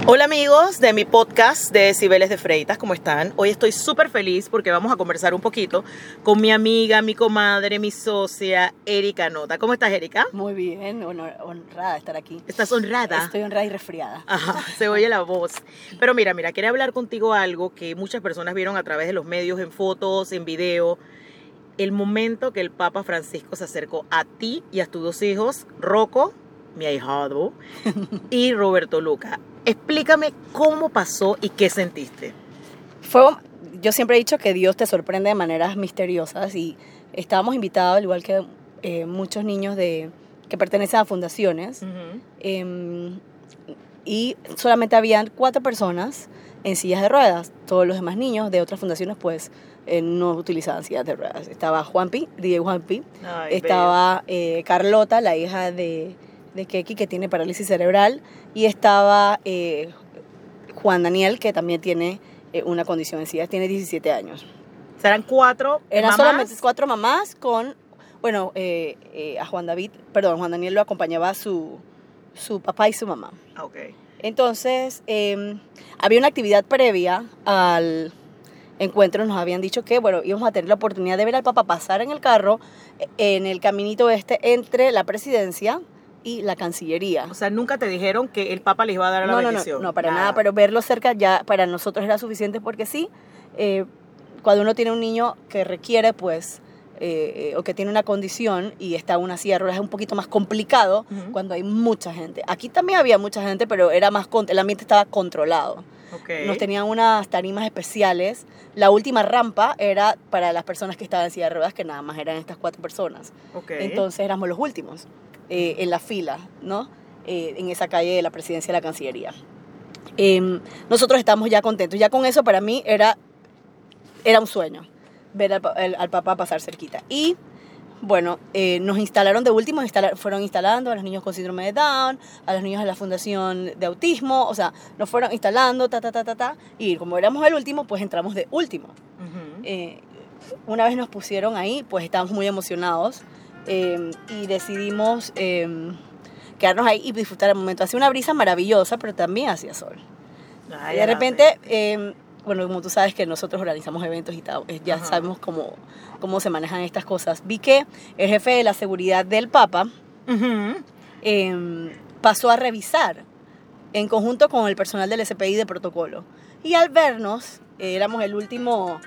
Hola amigos de mi podcast de Decibeles de Freitas, ¿cómo están? Hoy estoy súper feliz porque vamos a conversar un poquito con mi amiga, mi comadre, mi socia, Erika Nota. ¿Cómo estás, Erika? Muy bien, honrada de estar aquí. ¿Estás honrada? Estoy honrada y resfriada. Ajá, se oye la voz. Pero mira, quería hablar contigo algo que muchas personas vieron a través de los medios, en fotos, en video. El momento que el Papa Francisco se acercó a ti y a tus dos hijos, Rocco, mi ahijado, y Roberto Luca. Explícame cómo pasó y qué sentiste. Yo siempre he dicho que Dios te sorprende de maneras misteriosas y estábamos invitados, al igual que muchos niños que pertenecen a fundaciones, y solamente habían 4 personas en sillas de ruedas. Todos los demás niños de otras fundaciones pues no utilizaban sillas de ruedas. Estaba Juanpi, DJ Juanpi, estaba Carlota, la hija de Keki, que tiene parálisis cerebral, y estaba Juan Daniel, que también tiene una condición en silla, tiene 17 años. ¿Serán 4 Eran mamás? solamente 4 mamás con, a Juan Daniel lo acompañaba su papá y su mamá. Okay. Entonces, había una actividad previa al encuentro. Nos habían dicho que, íbamos a tener la oportunidad de ver al Papa pasar en el carro en el caminito entre la presidencia y la Cancillería. O sea, nunca te dijeron que el Papa les iba a dar la bendición. No, para nada, pero verlo cerca ya para nosotros era suficiente porque sí, cuando uno tiene un niño que requiere, pues, o que tiene una condición y está en una silla de ruedas, es un poquito más complicado cuando hay mucha gente. Aquí también había mucha gente, pero el ambiente estaba controlado. Okay. Nos tenían unas tarimas especiales. La última rampa era para las personas que estaban en silla de ruedas, que nada más eran estas 4 personas. Okay. Entonces éramos los últimos en la fila, ¿no? En esa calle de la presidencia de la Cancillería. Nosotros estábamos ya contentos. Ya con eso para mí era un sueño ver al Papa pasar cerquita. Y bueno, nos instalaron de último, fueron instalando a los niños con síndrome de Down, a los niños de la Fundación de Autismo, o sea, nos fueron instalando, y como éramos el último, pues entramos de último. Una vez nos pusieron ahí, pues estábamos muy emocionados y decidimos quedarnos ahí y disfrutar el momento. Hacía una brisa maravillosa, pero también hacía sol. Y de repente, como tú sabes que nosotros organizamos eventos y tal, ya sabemos cómo se manejan estas cosas. Vi que el jefe de la seguridad del Papa pasó a revisar en conjunto con el personal del SPI de protocolo. Y al vernos, éramos el último,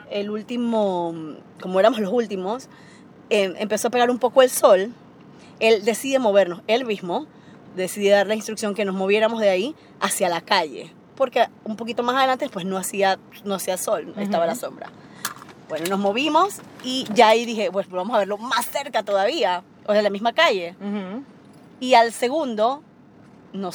como éramos los últimos, empezó a pegar un poco el sol. Él decide movernos, él mismo decide dar la instrucción que nos moviéramos de ahí hacia la calle, porque un poquito más adelante pues no hacía sol, estaba la sombra. Bueno, nos movimos y ya ahí dije, pues vamos a verlo más cerca todavía, o sea, en la misma calle. Y al segundo, como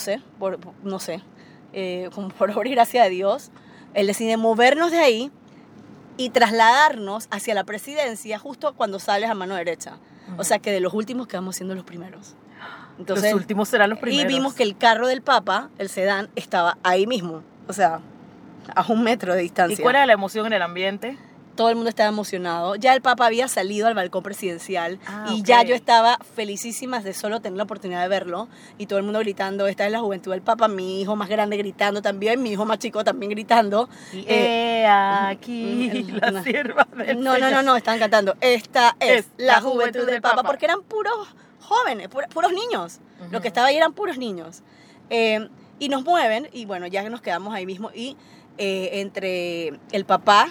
por obra y gracia de Dios, él decide movernos de ahí y trasladarnos hacia la presidencia justo cuando sales a mano derecha. O sea que de los últimos quedamos siendo los primeros. Entonces, los últimos serán los primeros. Y vimos que el carro del Papa, el sedán, estaba ahí mismo. O sea, a 1 metro de distancia. ¿Y cuál era la emoción en el ambiente? Todo el mundo estaba emocionado. Ya el Papa había salido al balcón presidencial y ya yo estaba felicísima de solo tener la oportunidad de verlo. Y todo el mundo gritando, esta es la juventud del Papa. Mi hijo más grande gritando también, mi hijo más chico también gritando. Y aquí la sierva del Señor. No, estaban cantando. Esta es la juventud del Papa. Porque eran puros jóvenes, puros niños. Lo que estaba ahí eran puros niños. Y nos mueven y bueno, ya nos quedamos ahí mismo. Y entre el papá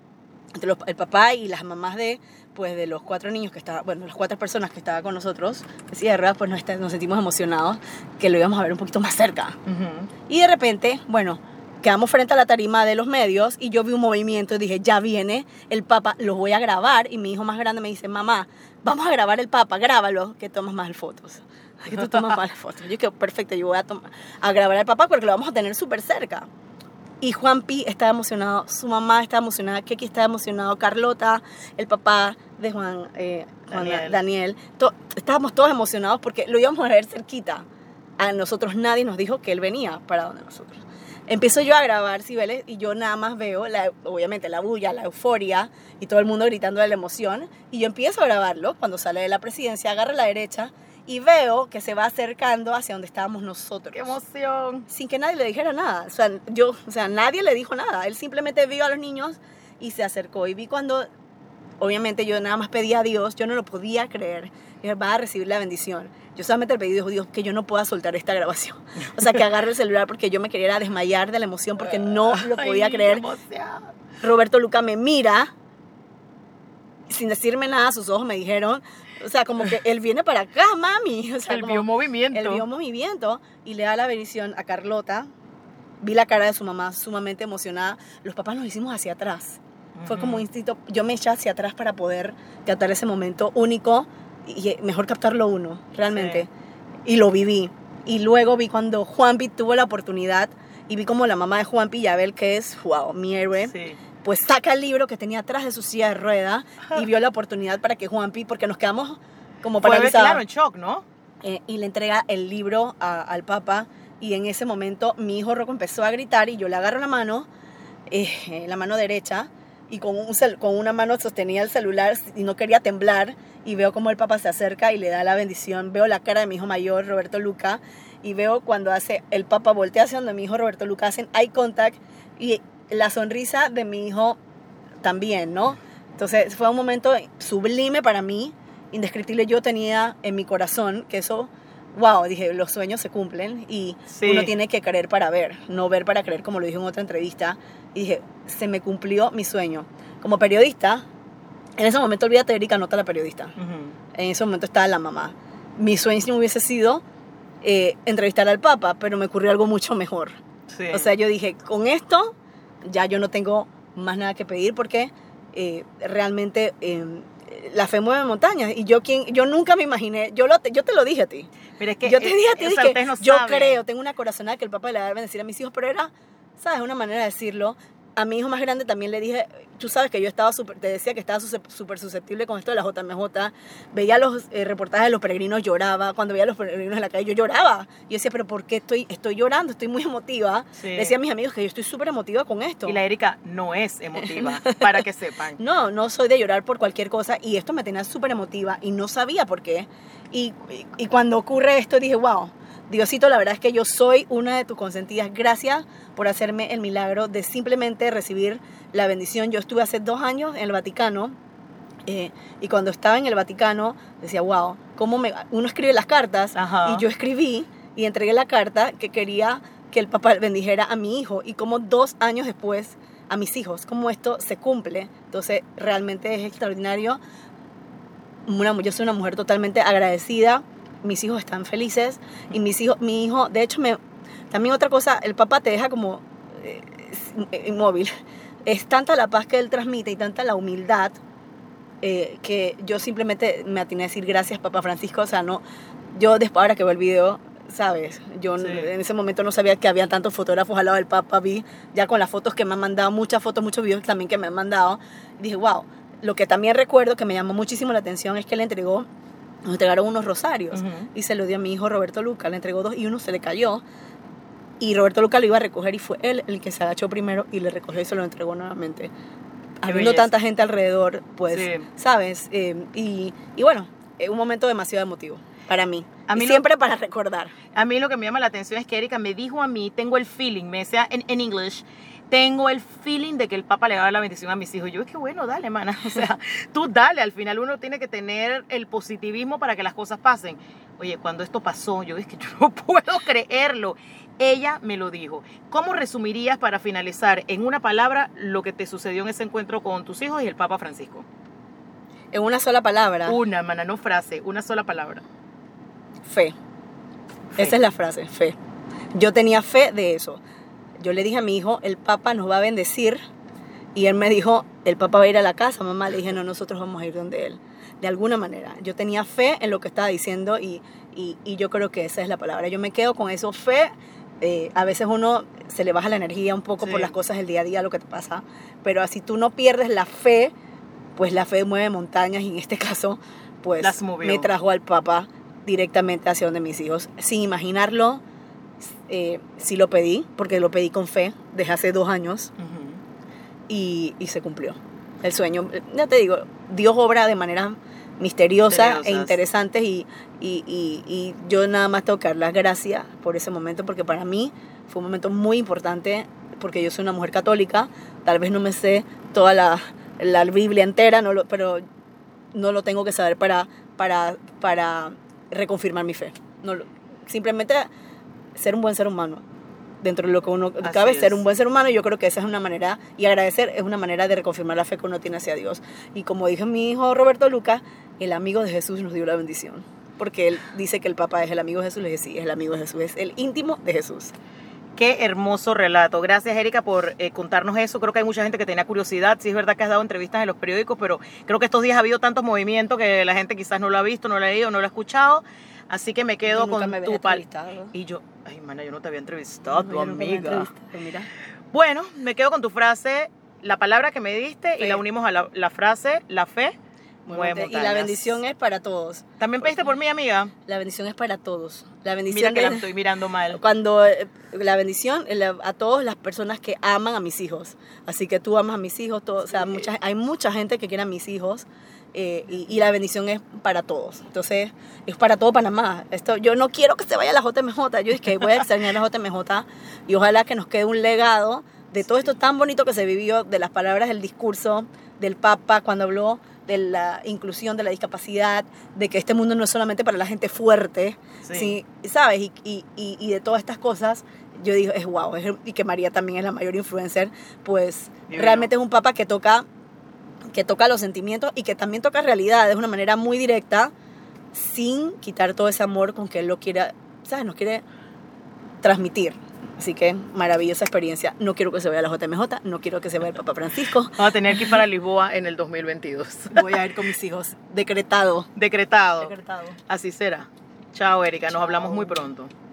y las mamás de los 4 niños que estaban, las 4 personas que estaban con nosotros, que sí, de verdad, pues nos sentimos emocionados que lo íbamos a ver un poquito más cerca. Y de repente, quedamos frente a la tarima de los medios y yo vi un movimiento y dije, ya viene el Papa, lo voy a grabar. Y mi hijo más grande me dice, mamá, vamos a grabar el Papa, grábalo, que tomas más fotos. Que tú tomas más fotos. Yo dije, perfecto, yo voy a grabar al Papa porque lo vamos a tener súper cerca. Y Juanpi estaba emocionado, su mamá estaba emocionada, Keki estaba emocionado, Carlota, el papá de Juan Daniel. Estábamos todos emocionados porque lo íbamos a ver cerquita. A nosotros nadie nos dijo que él venía para donde nosotros. Empiezo yo a grabar Cibeles y yo nada más veo, obviamente, la bulla, la euforia y todo el mundo gritando de la emoción. Y yo empiezo a grabarlo cuando sale de la presidencia, agarra a la derecha y veo que se va acercando hacia donde estábamos nosotros. ¡Qué emoción! Sin que nadie le dijera nada. O sea, nadie le dijo nada. Él simplemente vio a los niños y se acercó. Y vi cuando, obviamente yo nada más pedía a Dios, yo no lo podía creer. Dije, va a recibir la bendición. Yo solamente le pedí a Dios que yo no pueda soltar esta grabación. O sea, que agarre el celular porque yo me quería desmayar de la emoción porque no lo podía creer. Roberto Luca me mira, sin decirme nada, sus ojos me dijeron, o sea, como que él viene para acá, mami. O sea, él vio movimiento. Él vio movimiento y le da la bendición a Carlota. Vi la cara de su mamá sumamente emocionada. Los papás nos hicimos hacia atrás. Fue como un instinto. Yo me eché hacia atrás para poder captar ese momento único y mejor captarlo uno, realmente. Sí. Y lo viví. Y luego vi cuando Juanpi tuvo la oportunidad y vi como la mamá de Juanpi, Yabel, que es, wow, mi héroe, sí, pues saca el libro que tenía atrás de su silla de rueda y vio la oportunidad para que Juanpi, porque nos quedamos como paralizados. Claro, en shock, ¿no? Y le entrega el libro al papá y en ese momento mi hijo Rocco empezó a gritar y yo le agarro la mano derecha, y con una mano sostenía el celular y no quería temblar, y veo como el papá se acerca y le da la bendición. Veo la cara de mi hijo mayor, Roberto Luca, y veo cuando el papá voltea hacia donde mi hijo Roberto Luca, hacen eye contact, y la sonrisa de mi hijo también, ¿no? Entonces fue un momento sublime para mí, indescriptible. Yo tenía en mi corazón que eso, wow, dije, los sueños se cumplen y sí, uno tiene que creer para ver, no ver para creer, como lo dije en otra entrevista. Y dije, se me cumplió mi sueño. Como periodista, en ese momento, olvídate de Erika Nota, la periodista. En ese momento estaba la mamá. Mi sueño no hubiese sido entrevistar al Papa, pero me ocurrió algo mucho mejor. Sí. O sea, yo dije, con esto ya yo no tengo más nada que pedir porque realmente la fe mueve montañas. Y yo nunca me imaginé, yo te lo dije a ti. Mira, es que yo te dije a ti, dije, no yo creo, tengo una corazonada que el Papa le va a bendecir a mis hijos, pero era, ¿sabes? Una manera de decirlo. A mi hijo más grande también le dije, tú sabes que yo te decía que estaba súper susceptible con esto de la JMJ, veía los reportajes de los peregrinos, lloraba, cuando veía a los peregrinos en la calle yo lloraba, yo decía, pero ¿por qué estoy llorando? Estoy muy emotiva. Sí. Le decía a mis amigos que yo estoy súper emotiva con esto. Y la Erika no es emotiva, para que sepan. No soy de llorar por cualquier cosa, y esto me tenía súper emotiva y no sabía por qué, y cuando ocurre esto dije, wow, Diosito, la verdad es que yo soy una de tus consentidas. Gracias por hacerme el milagro de simplemente recibir la bendición. Yo estuve hace 2 años en el Vaticano y cuando estaba en el Vaticano decía, wow, uno escribe las cartas. Ajá. Y yo escribí y entregué la carta que quería que el Papa bendijera a mi hijo y como 2 años después a mis hijos, como esto se cumple. Entonces realmente es extraordinario. Yo soy una mujer totalmente agradecida. Mis hijos están felices y mi hijo, de hecho, también otra cosa, el papá te deja como inmóvil. Es tanta la paz que él transmite y tanta la humildad que yo simplemente me atiné a decir gracias, Papa Francisco. O sea, no, yo después, ahora que veo el video, ¿sabes? Yo sí, en ese momento no sabía que había tantos fotógrafos al lado del Papa. Vi ya con las fotos que me han mandado, muchas fotos, muchos videos también que me han mandado. Dije, wow. Lo que también recuerdo que me llamó muchísimo la atención es que nos entregaron unos rosarios y se lo dio a mi hijo Roberto Luca, le entregó 2 y uno se le cayó y Roberto Luca lo iba a recoger y fue él el que se agachó primero y le recogió y se lo entregó nuevamente. Habiendo tanta gente alrededor, pues, sí, ¿sabes? Y bueno, es un momento demasiado emotivo para mí. Siempre para recordar. A mí lo que me llama la atención es que Erika me dijo a mí, tengo el feeling, me decía en English, tengo el feeling de que el Papa le va a dar la bendición a mis hijos. Yo, es que bueno, dale, mana. O sea, tú dale. Al final uno tiene que tener el positivismo para que las cosas pasen. Oye, cuando esto pasó, yo es que yo no puedo creerlo. Ella me lo dijo. ¿Cómo resumirías para finalizar en una palabra lo que te sucedió en ese encuentro con tus hijos y el Papa Francisco? En una sola palabra. Una, mana, no frase. Una sola palabra. Fe. Esa es la frase, fe. Yo tenía fe de eso. Yo le dije a mi hijo, el Papa nos va a bendecir. Y él me dijo, el Papa va a ir a la casa, mamá. Le dije, no, nosotros vamos a ir donde él. De alguna manera. Yo tenía fe en lo que estaba diciendo y yo creo que esa es la palabra. Yo me quedo con eso, fe. A veces uno se le baja la energía un poco, sí, por las cosas del día a día, lo que te pasa. Pero así tú no pierdes la fe, pues la fe mueve montañas. Y en este caso, pues me trajo al Papa directamente hacia donde mis hijos. Sin imaginarlo. Sí lo pedí, porque lo pedí con fe desde hace 2 años y se cumplió el sueño. Ya te digo, Dios obra de manera misteriosas Misteriosas. e interesantes y yo nada más tengo que dar las gracias por ese momento porque para mí fue un momento muy importante porque yo soy una mujer católica, tal vez no me sé toda la Biblia entera, pero no lo tengo que saber para reconfirmar mi fe. Simplemente ser un buen ser humano. Dentro de lo que uno cabe, Así ser es. un buen ser humano, y yo creo que esa es una manera, y agradecer es una manera de reconfirmar la fe que uno tiene hacia Dios. Y como dijo mi hijo Roberto Lucas, el amigo de Jesús nos dio la bendición. Porque él dice que el Papa es el amigo de Jesús, le dije, sí, es el amigo de Jesús, es el íntimo de Jesús. Qué hermoso relato. Gracias, Erika, por contarnos eso. Creo que hay mucha gente que tenía curiosidad. Sí, es verdad que has dado entrevistas en los periódicos, pero creo que estos días ha habido tantos movimientos que la gente quizás no lo ha visto, no lo ha leído, no lo ha escuchado. Así que me quedo Tú nunca con me habías tu entrevistado. Y yo, ay, mana, yo no te había entrevistado, No, tu yo nunca me había amiga. entrevistado, mira. Bueno, me quedo con tu frase, la palabra que me diste, Fe. y la unimos a la frase, la fe. mueve Y la montañas. bendición es para todos. ¿También pediste por mí, amiga? La bendición es para todos. La Mira bendición que la es estoy mirando mal. cuando la bendición a todas las personas que aman a mis hijos. Así que tú amas a mis hijos, o sea, hay mucha gente que quiere a mis hijos y la bendición es para todos. Entonces, es para todo Panamá. Yo no quiero que se vaya la JMJ. Yo dije que voy a extrañar la JMJ y ojalá que nos quede un legado de todo esto tan bonito que se vivió, de las palabras del discurso del Papa cuando habló de la inclusión, de la discapacidad, de que este mundo no es solamente para la gente fuerte, Sí. ¿sí? ¿Sabes? Y de todas estas cosas, yo digo, es guau. Y que María también es la mayor influencer, pues Divino. realmente es un Papa que toca los sentimientos y que también toca realidad de una manera muy directa, sin quitar todo ese amor con que él lo quiera, ¿sabes? Nos quiere transmitir. Así que maravillosa experiencia. No quiero que se vaya la JMJ, no quiero que se vaya el Papa Francisco. Vamos a tener que ir para Lisboa en el 2022. Voy a ir con mis hijos. Decretado. Decretado. Decretado. Así será. Chao, Erika. Nos Chao. hablamos muy pronto.